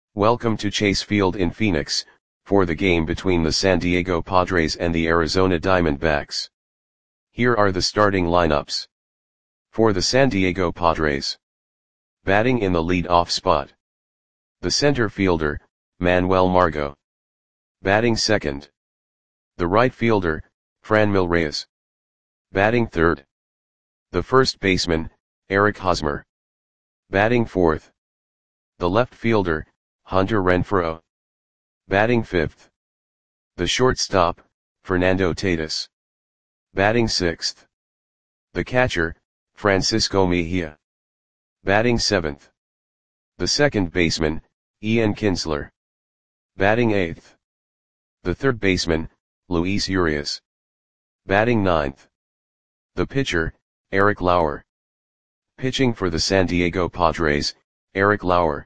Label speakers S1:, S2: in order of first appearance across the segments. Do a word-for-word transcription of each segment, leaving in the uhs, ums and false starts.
S1: Welcome to Chase Field in Phoenix, for the game between the San Diego Padres and the Arizona Diamondbacks. Here are the starting lineups. For the San Diego Padres. Batting in the lead-off spot. The center fielder, Manuel Margot. Batting second. The right fielder, Franmil Reyes. Batting third. The first baseman, Eric Hosmer. Batting fourth. The left fielder, Hunter Renfroe. Batting fifth. The shortstop, Fernando Tatis. Batting sixth. The catcher, Francisco Mejia. Batting seventh. The second baseman, Ian Kinsler. Batting eighth. The third baseman, Luis Urias. Batting ninth. The pitcher, Eric Lauer. Pitching for the San Diego Padres, Eric Lauer.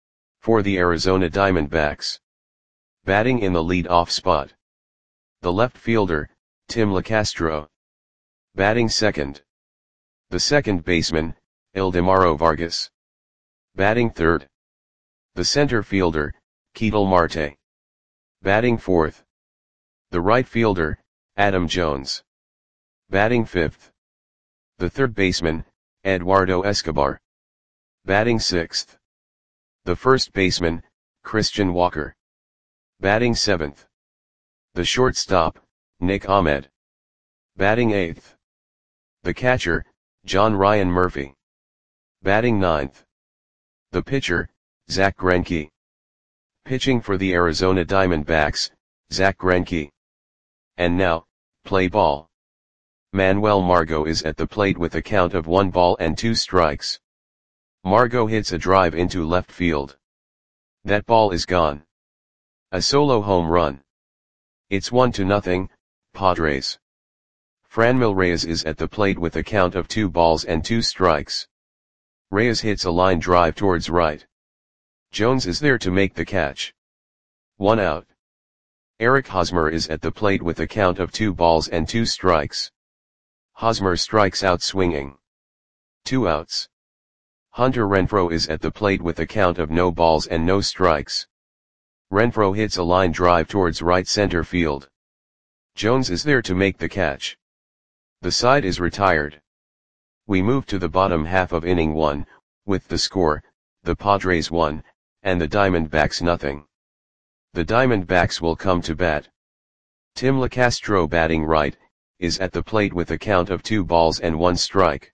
S1: For the Arizona Diamondbacks. Batting in the lead-off spot. The left fielder, Tim Locastro. Batting second. The second baseman, Ildemaro Vargas. Batting third. The center fielder, Ketel Marte. Batting fourth. The right fielder, Adam Jones. Batting fifth. The third baseman, Eduardo Escobar. Batting sixth. The first baseman, Christian Walker. Batting seventh. The shortstop, Nick Ahmed. Batting eighth. The catcher, John Ryan Murphy. Batting ninth. The pitcher, Zach Greinke. Pitching for the Arizona Diamondbacks, Zach Greinke. And now, play ball. Manuel Margot is at the plate with a count of one ball and two strikes. Margot hits a drive into left field. That ball is gone. A solo home run. It's one to nothing, Padres. Franmil Reyes is at the plate with a count of two balls and two strikes. Reyes hits a line drive towards right. Jones is there to make the catch. One out. Eric Hosmer is at the plate with a count of two balls and two strikes. Hosmer strikes out swinging. Two outs. Hunter Renfroe is at the plate with a count of no balls and no strikes. Renfroe hits a line drive towards right center field. Jones is there to make the catch. The side is retired. We move to the bottom half of inning one, with the score, the Padres one, and the Diamondbacks nothing. The Diamondbacks will come to bat. Tim Locastro batting right, is at the plate with a count of two balls and one strike.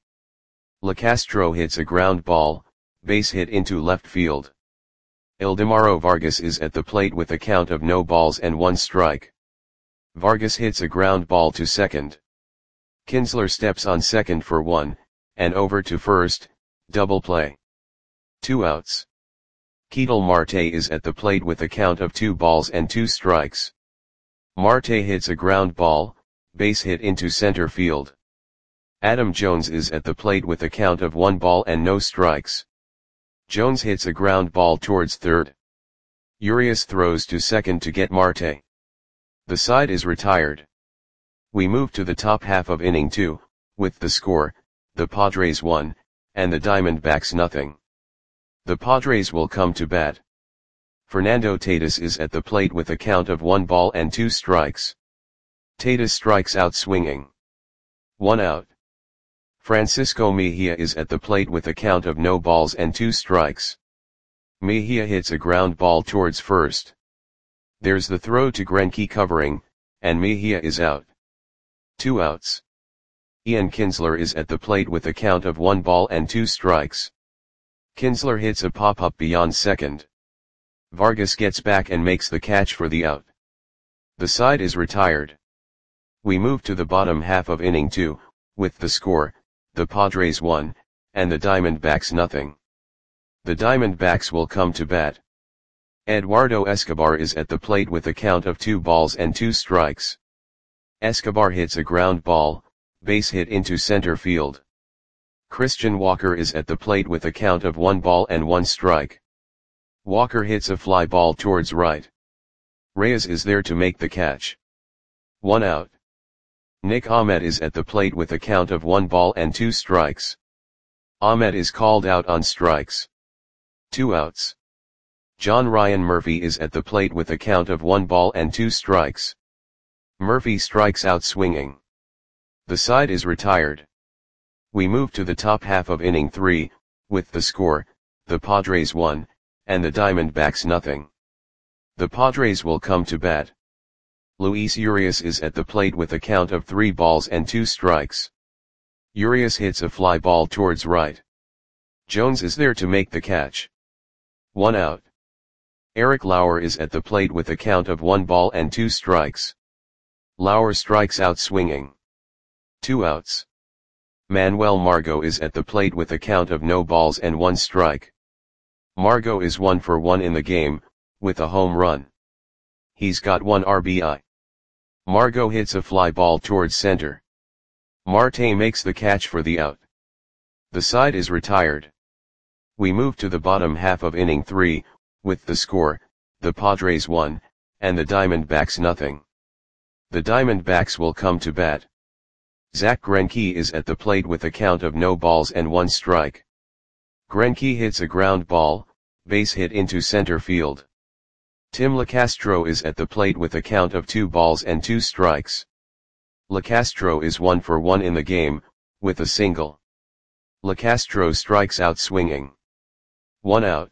S1: Locastro hits a ground ball, base hit into left field. Ildemaro Vargas is at the plate with a count of no balls and one strike. Vargas hits a ground ball to second. Kinsler steps on second for one, and over to first, double play. Two outs. Ketel Marte is at the plate with a count of two balls and two strikes. Marte hits a ground ball, base hit into center field. Adam Jones is at the plate with a count of one ball and no strikes. Jones hits a ground ball towards third. Urias throws to second to get Marte. The side is retired. We move to the top half of inning two, with the score, the Padres one, and the Diamondbacks nothing. The Padres will come to bat. Fernando Tatis is at the plate with a count of one ball and two strikes. Tatis strikes out swinging. One out. Francisco Mejia is at the plate with a count of no balls and two strikes. Mejia hits a ground ball towards first. There's the throw to Greinke covering, and Mejia is out. Two outs. Ian Kinsler is at the plate with a count of one ball and two strikes. Kinsler hits a pop-up beyond second. Vargas gets back and makes the catch for the out. The side is retired. We move to the bottom half of inning two, with the score, the Padres one, and the Diamondbacks nothing. The Diamondbacks will come to bat. Eduardo Escobar is at the plate with a count of two balls and two strikes. Escobar hits a ground ball, base hit into center field. Christian Walker is at the plate with a count of one ball and one strike. Walker hits a fly ball towards right. Reyes is there to make the catch. One out. Nick Ahmed is at the plate with a count of one ball and two strikes. Ahmed is called out on strikes. Two outs. John Ryan Murphy is at the plate with a count of one ball and two strikes. Murphy strikes out swinging. The side is retired. We move to the top half of inning three, with the score, the Padres one, and the Diamondbacks nothing. The Padres will come to bat. Luis Urias is at the plate with a count of three balls and two strikes. Urias hits a fly ball towards right. Jones is there to make the catch. One out. Eric Lauer is at the plate with a count of one ball and two strikes. Lauer strikes out swinging. Two outs. Manuel Margot is at the plate with a count of no balls and one strike. Margot is one for one in the game, with a home run. He's got one R B I. Margot hits a fly ball towards center. Marte makes the catch for the out. The side is retired. We move to the bottom half of inning three, with the score, the Padres one, and the Diamondbacks nothing. The Diamondbacks will come to bat. Zach Greinke is at the plate with a count of no balls and one strike. Greinke hits a ground ball, base hit into center field. Tim Locastro is at the plate with a count of two balls and two strikes. Locastro is one for one in the game, with a single. Locastro strikes out swinging. One out.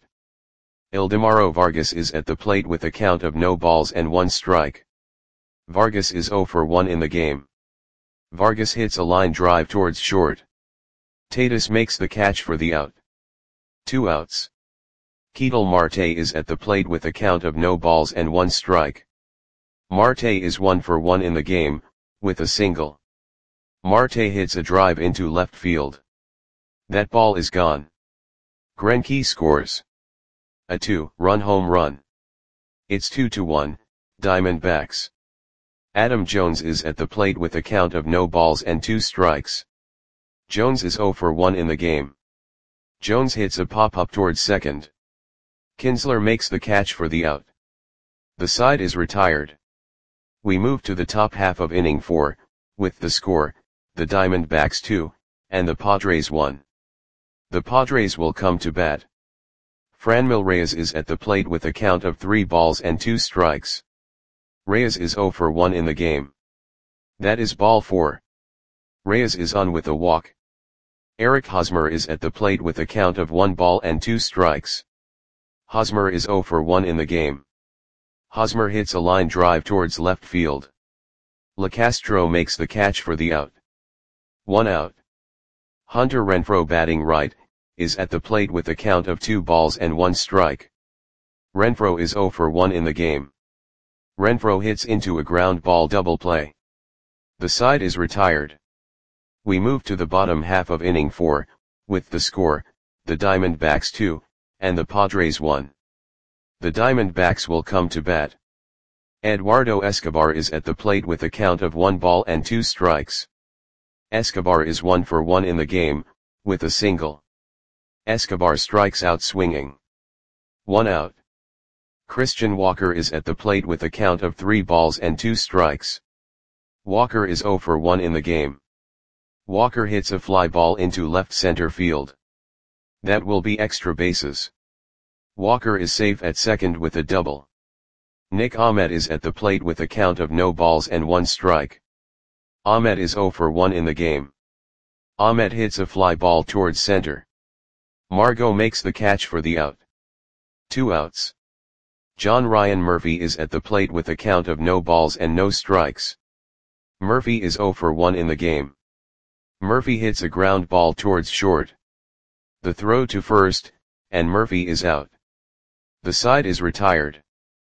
S1: Ildemaro Vargas is at the plate with a count of no balls and one strike. Vargas is zero for one in the game. Vargas hits a line drive towards short. Tatis makes the catch for the out. Two outs. Ketel Marte is at the plate with a count of no balls and one strike. Marte is one for one in the game, with a single. Marte hits a drive into left field. That ball is gone. Greinke scores a two-run home run. It's two to one, Diamondbacks. Adam Jones is at the plate with a count of no balls and two strikes. Jones is zero for one in the game. Jones hits a pop-up towards second. Kinsler makes the catch for the out. The side is retired. We move to the top half of inning four, with the score, the Diamondbacks two, and the Padres one. The Padres will come to bat. Franmil Reyes is at the plate with a count of three balls and two strikes. Reyes is zero for one in the game. That is ball four. Reyes is on with a walk. Eric Hosmer is at the plate with a count of one ball and two strikes. Hosmer is zero for one in the game. Hosmer hits a line drive towards left field. Locastro makes the catch for the out. One out. Hunter Renfroe, batting right, is at the plate with a count of two balls and one strike. Renfroe is zero for one in the game. Renfroe hits into a ground ball double play. The side is retired. We move to the bottom half of inning four, with the score, the Diamondbacks two, and the Padres one. The Diamondbacks will come to bat. Eduardo Escobar is at the plate with a count of one ball and two strikes. Escobar is one for one in the game, with a single. Escobar strikes out swinging. One out. Christian Walker is at the plate with a count of three balls and two strikes. Walker is zero for one in the game. Walker hits a fly ball into left center field. That will be extra bases. Walker is safe at second with a double. Nick Ahmed is at the plate with a count of no balls and one strike. Ahmed is zero for one in the game. Ahmed hits a fly ball towards center. Margot makes the catch for the out. Two outs. John Ryan Murphy is at the plate with a count of no balls and no strikes. Murphy is zero for one in the game. Murphy hits a ground ball towards short. The throw to first, and Murphy is out. The side is retired.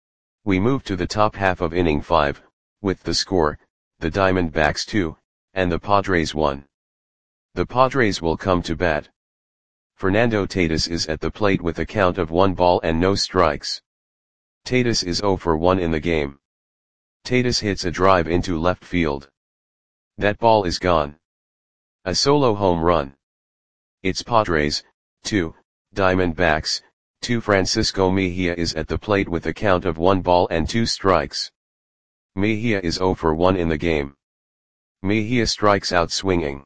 S1: We move to the top half of inning five, with the score, the Diamondbacks two, and the Padres one. The Padres will come to bat. Fernando Tatis is at the plate with a count of one ball and no strikes. Tatis is zero for one in the game. Tatis hits a drive into left field. That ball is gone. A solo home run. It's Padres, two, Diamondbacks, two. Francisco Mejia is at the plate with a count of one ball and two strikes. Mejia is zero for one in the game. Mejia strikes out swinging.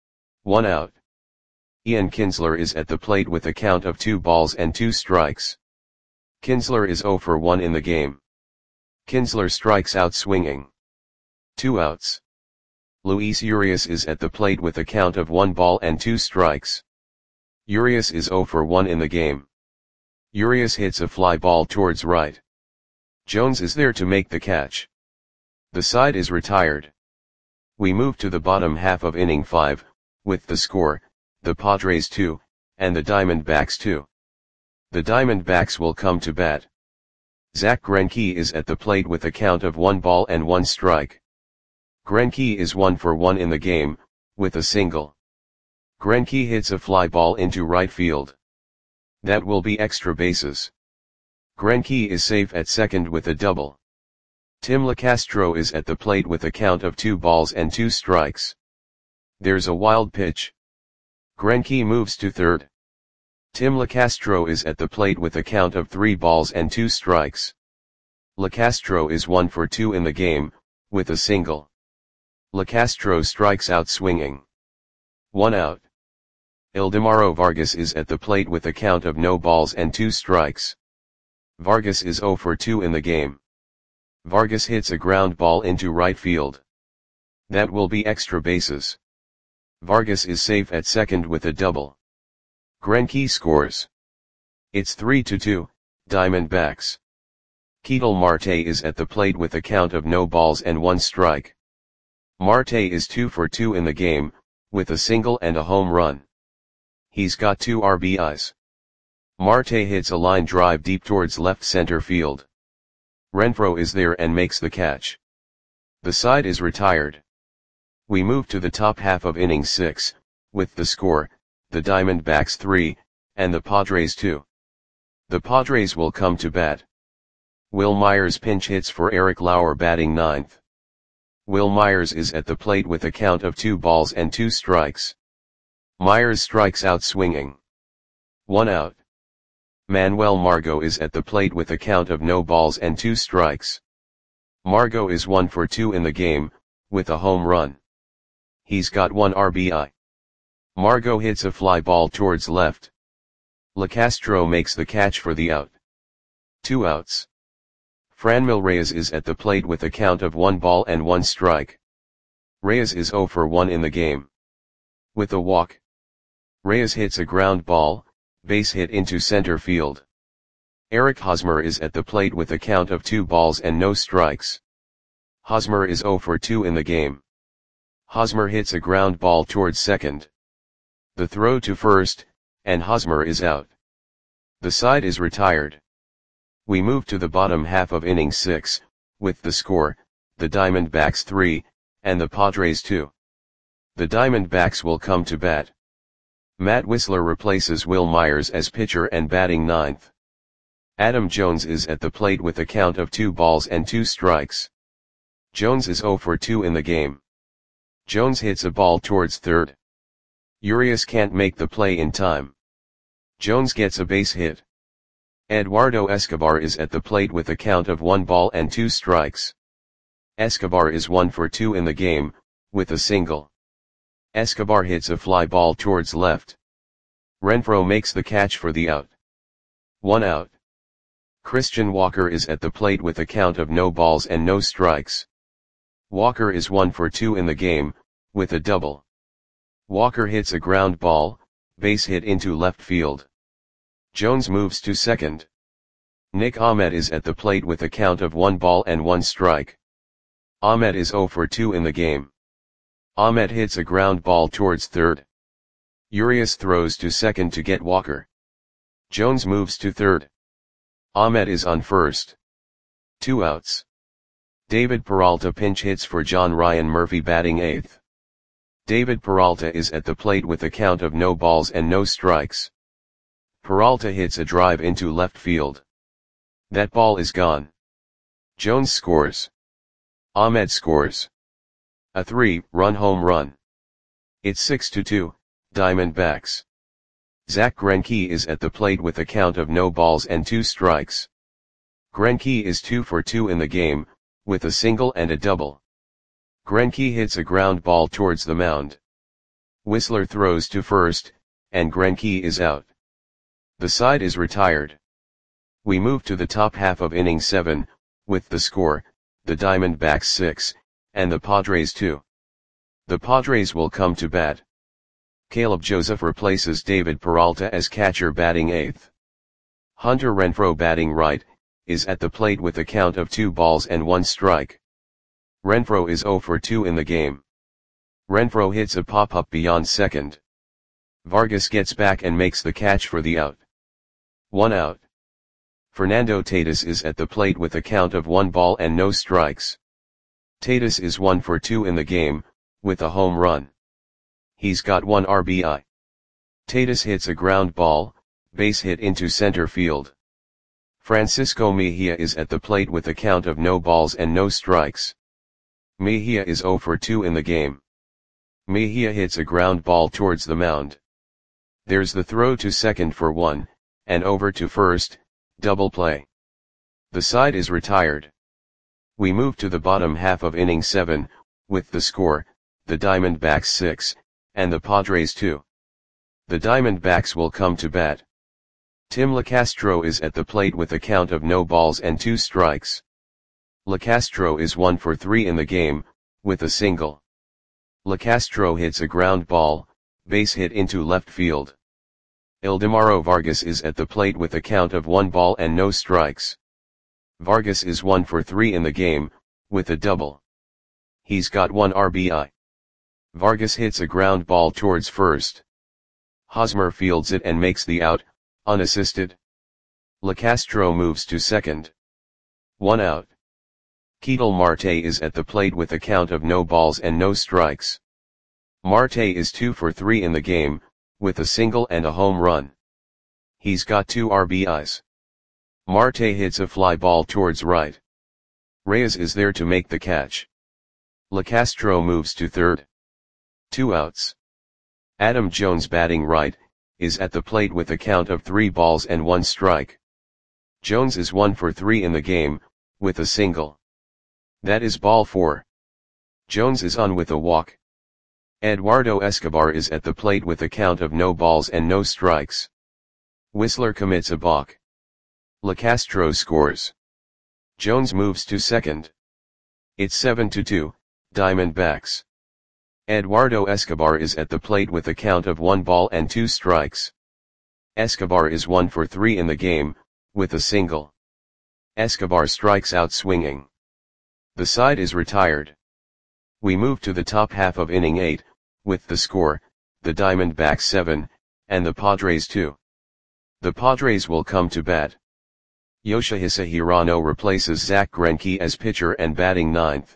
S1: One out. Ian Kinsler is at the plate with a count of two balls and two strikes. Kinsler is zero for one in the game. Kinsler strikes out swinging. Two outs. Luis Urias is at the plate with a count of one ball and two strikes. Urias is zero for one in the game. Urias hits a fly ball towards right. Jones is there to make the catch. The side is retired. We move to the bottom half of inning five, with the score, the Padres two, and the Diamondbacks two. The Diamondbacks will come to bat. Zach Greinke is at the plate with a count of one ball and one strike. Greinke is one for one in the game, with a single. Greinke hits a fly ball into right field. That will be extra bases. Greinke is safe at second with a double. Tim LeCastro is at the plate with a count of two balls and two strikes. There's a wild pitch. Greinke moves to third. Tim LeCastro is at the plate with a count of three balls and two strikes. LeCastro is one for two in the game, with a single. LeCastro strikes out swinging. One out. Ildemaro Vargas is at the plate with a count of no balls and two strikes. Vargas is zero for two in the game. Vargas hits a ground ball into right field. That will be extra bases. Vargas is safe at second with a double. Greinke scores. It's three to two, Diamondbacks. Ketel Marte is at the plate with a count of no balls and one strike. Marte is two for two in the game, with a single and a home run. He's got two R B Is. Marte hits a line drive deep towards left center field. Renfroe is there and makes the catch. The side is retired. We move to the top half of inning six, with the score, the Diamondbacks three, and the Padres two. The Padres will come to bat. Will Myers pinch hits for Eric Lauer batting ninth. Will Myers is at the plate with a count of two balls and two strikes. Myers strikes out swinging. One out. Manuel Margot is at the plate with a count of no balls and two strikes. Margot is one for two in the game, with a home run. He's got one R B I. Margot hits a fly ball towards left. LeCastro makes the catch for the out. Two outs. Franmil Reyes is at the plate with a count of one ball and one strike. Reyes is zero for one in the game. With a walk. Reyes hits a ground ball, base hit into center field. Eric Hosmer is at the plate with a count of two balls and no strikes. Hosmer is zero for two in the game. Hosmer hits a ground ball towards second. The throw to first, and Hosmer is out. The side is retired. We move to the bottom half of inning six, with the score, the Diamondbacks three, and the Padres two. The Diamondbacks will come to bat. Matt Wisler replaces Will Myers as pitcher and batting ninth. Adam Jones is at the plate with a count of two balls and two strikes. Jones is zero for two in the game. Jones hits a ball towards third. Urias can't make the play in time. Jones gets a base hit. Eduardo Escobar is at the plate with a count of one ball and two strikes. Escobar is one for two in the game, with a single. Escobar hits a fly ball towards left. Renfroe makes the catch for the out. One out. Christian Walker is at the plate with a count of no balls and no strikes. Walker is one for two in the game, with a double. Walker hits a ground ball, base hit into left field. Jones moves to second. Nick Ahmed is at the plate with a count of one ball and one strike. Ahmed is zero for two in the game. Ahmed hits a ground ball towards third. Urias throws to second to get Walker. Jones moves to third. Ahmed is on first. Two outs. David Peralta pinch hits for John Ryan Murphy batting eighth. David Peralta is at the plate with a count of no balls and no strikes. Peralta hits a drive into left field. That ball is gone. Jones scores. Ahmed scores. A three-run home run. It's six to two, Diamondbacks. Zach Greinke is at the plate with a count of no balls and two strikes. Greinke is two for two in the game, with a single and a double. Greinke hits a ground ball towards the mound. Wisler throws to first, and Greinke is out. The side is retired. We move to the top half of inning seven, with the score, the Diamondbacks six, and the Padres two. The Padres will come to bat. Caleb Joseph replaces David Peralta as catcher batting eighth. Hunter Renfroe batting right, is at the plate with a count of two balls and one strike. Renfroe is oh for two in the game. Renfroe hits a pop-up beyond second. Vargas gets back and makes the catch for the out. One out. Fernando Tatis is at the plate with a count of one ball and no strikes. Tatis is one for two in the game, with a home run. He's got one R B I. Tatis hits a ground ball, base hit into center field. Francisco Mejia is at the plate with a count of no balls and no strikes. Mejia is oh for two in the game. Mejia hits a ground ball towards the mound. There's the throw to second for one, and over to first, double play. The side is retired. We move to the bottom half of inning seven, with the score, the Diamondbacks six, and the Padres two. The Diamondbacks will come to bat. Tim LeCastro is at the plate with a count of no balls and two strikes. LeCastro is one for three in the game, with a single. LeCastro hits a ground ball, base hit into left field. Ildemaro Vargas is at the plate with a count of one ball and no strikes. Vargas is one for three in the game, with a double. He's got one R B I. Vargas hits a ground ball towards first. Hosmer fields it and makes the out, unassisted. LeCastro moves to second. One out. Ketel Marte is at the plate with a count of no balls and no strikes. Marte is two for three in the game, with a single and a home run. He's got two R B Is. Marte hits a fly ball towards right. Reyes is there to make the catch. LeCastro moves to third. Two outs. Adam Jones batting right, is at the plate with a count of three balls and one strike. Jones is one for three in the game, with a single. That is ball four. Jones is on with a walk. Eduardo Escobar is at the plate with a count of no balls and no strikes. Whistler commits a balk. LeCastro scores. Jones moves to second. It's seven to two, Diamondbacks. Eduardo Escobar is at the plate with a count of one ball and two strikes. Escobar is one for three in the game, with a single. Escobar strikes out swinging. The side is retired. We move to the top half of inning eight, with the score, the Diamondbacks seven, and the Padres two. The Padres will come to bat. Yoshihisa Hirano replaces Zach Greinke as pitcher and batting ninth.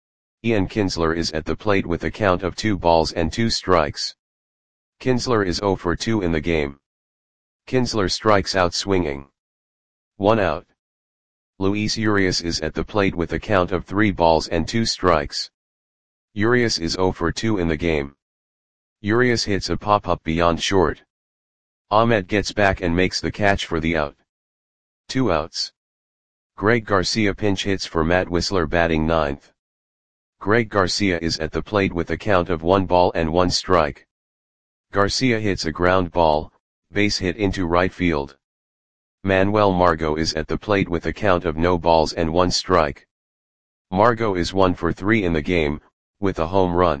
S1: Ian Kinsler is at the plate with a count of two balls and two strikes. Kinsler is oh for two in the game. Kinsler strikes out swinging. One out. Luis Urias is at the plate with a count of three balls and two strikes. Urias is oh for two in the game. Urias hits a pop-up beyond short. Ahmed gets back and makes the catch for the out. Two outs. Greg Garcia pinch hits for Matt Whistler batting ninth. Greg Garcia is at the plate with a count of one ball and one strike. Garcia hits a ground ball, base hit into right field. Manuel Margot is at the plate with a count of no balls and one strike. Margot is one for three in the game, with a home run.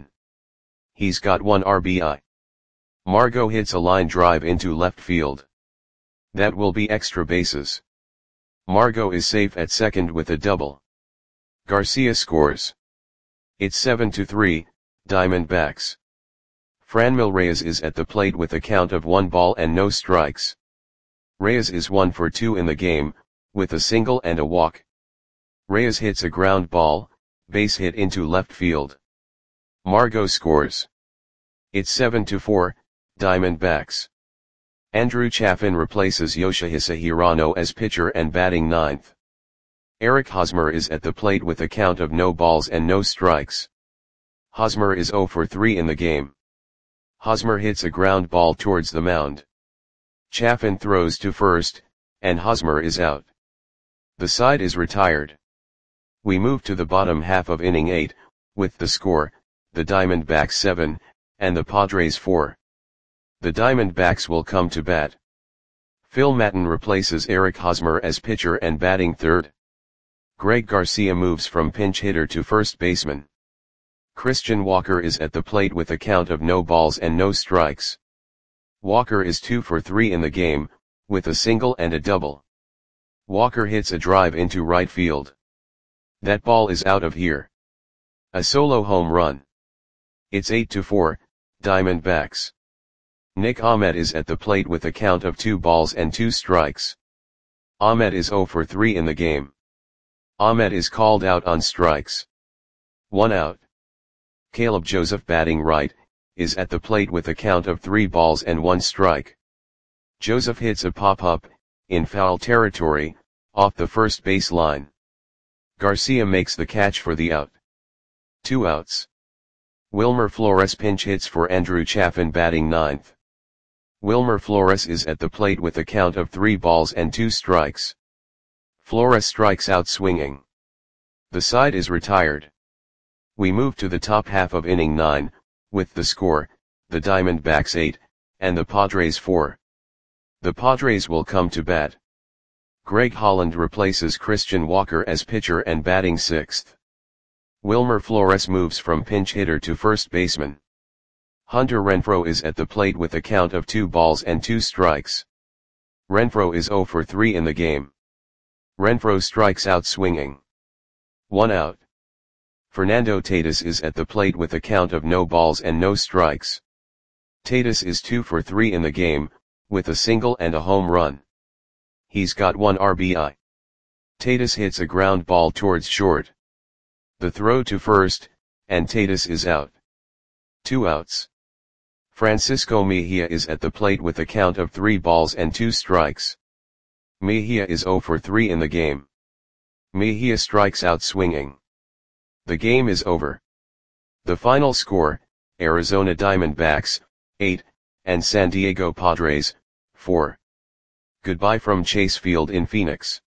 S1: He's got one R B I. Margot hits a line drive into left field. That will be extra bases. Margot is safe at second with a double. Garcia scores. It's seven to three, Diamondbacks. Franmil Reyes is at the plate with a count of one ball and no strikes. Reyes is one for two in the game, with a single and a walk. Reyes hits a ground ball, base hit into left field. Margot scores. It's seven to four, Diamondbacks. Andrew Chafin replaces Yoshihisa Hirano as pitcher and batting ninth. Eric Hosmer is at the plate with a count of no balls and no strikes. Hosmer is oh for three in the game. Hosmer hits a ground ball towards the mound. Chafin throws to first, and Hosmer is out. The side is retired. We move to the bottom half of inning eight, with the score, the Diamondbacks seven, and the Padres four. The Diamondbacks will come to bat. Phil Maton replaces Eric Hosmer as pitcher and batting third. Greg Garcia moves from pinch hitter to first baseman. Christian Walker is at the plate with a count of no balls and no strikes. Walker is two for three in the game, with a single and a double. Walker hits a drive into right field. That ball is out of here. A solo home run. It's eight to four, Diamondbacks. Nick Ahmed is at the plate with a count of two balls and two strikes. Ahmed is zero for three in the game. Ahmed is called out on strikes. One out. Caleb Joseph, batting right, is at the plate with a count of three balls and one strike. Joseph hits a pop-up, in foul territory, off the first base line. Garcia makes the catch for the out. Two outs. Wilmer Flores pinch hits for Andrew Chafin, batting ninth. Wilmer Flores is at the plate with a count of three balls and two strikes. Flores strikes out swinging. The side is retired. We move to the top half of inning nine, with the score, the Diamondbacks eight, and the Padres four. The Padres will come to bat. Greg Holland replaces Christian Walker as pitcher and batting sixth. Wilmer Flores moves from pinch hitter to first baseman. Hunter Renfroe is at the plate with a count of two balls and two strikes. Renfroe is zero for three in the game. Renfroe strikes out swinging. One out. Fernando Tatis is at the plate with a count of no balls and no strikes. Tatis is two for three in the game, with a single and a home run. He's got one R B I. Tatis hits a ground ball towards short. The throw to first, and Tatis is out. Two outs. Francisco Mejia is at the plate with a count of three balls and two strikes. Mejia is zero for three in the game. Mejia strikes out swinging. The game is over. The final score, Arizona Diamondbacks, eight, and San Diego Padres, four. Goodbye from Chase Field in Phoenix.